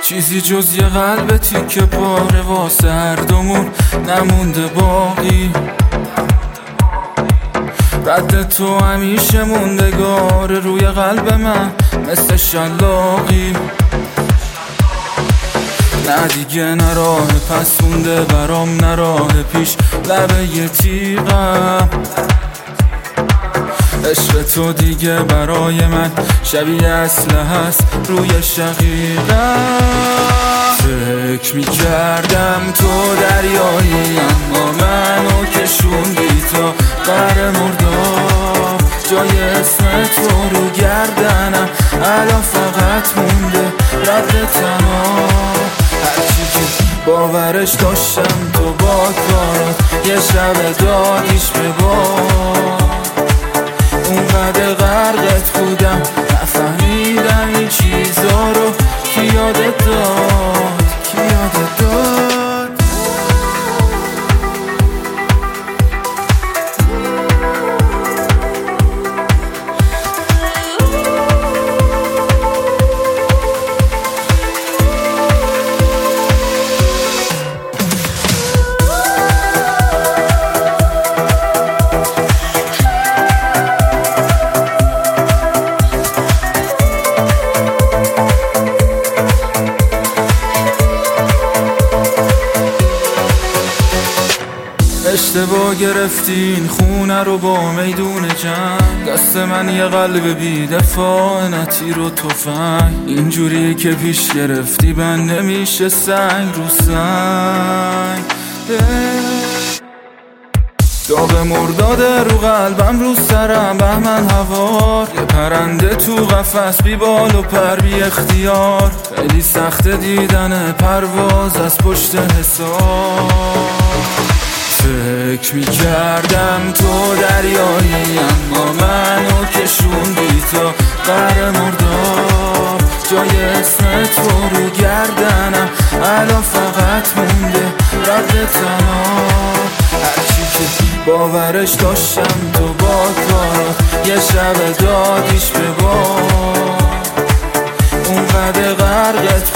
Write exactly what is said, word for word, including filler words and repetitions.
چیزی جز یه قلب تیکه پاره واسه هر دومون نمونده باقی. رد تو همیشه موندگار روی قلب من مثل شلاقی. نه دیگه نه راه پس مونده برام، نه راه پیش لبه یه تیغم. عشق تو دیگه برای من شبیه اسلحه هست روی شقیقم. فکر میکردم تو دریایی اما منو کشوندی تا قهر مرداب. جای اسم تو رو گردنم الان فقط مونده رد تناب. هرچی که باورش داشتم تو با کارات یه شب دادیش به باد. اونقدر غرقت بودم نفهمیدم این چیزا رو کی یادت داد، کی یادت داد. اشتباه گرفتین خونه رو با میدون جنگ. دست من یه قلب بی دفاع نه تیر و تفنگ. اینجوری که پیش گرفتی بند نمیشه سنگ رو سنگ. داغ مرداده رو قلبم رو سرم بهمن هوار. یه پرنده تو قفس بی بال و پر بی اختیار. خیلی سخت دیدن پرواز از پشت حصار. فکر میکردم تو دریایی اما منو کشوندی تا قهر مرداب. جای اسم تو رو گردنم الان فقط مونده رد تناب. هرچی که باورش داشتم تو با کارات یه شب دادیش به باد. اونقدر غرقت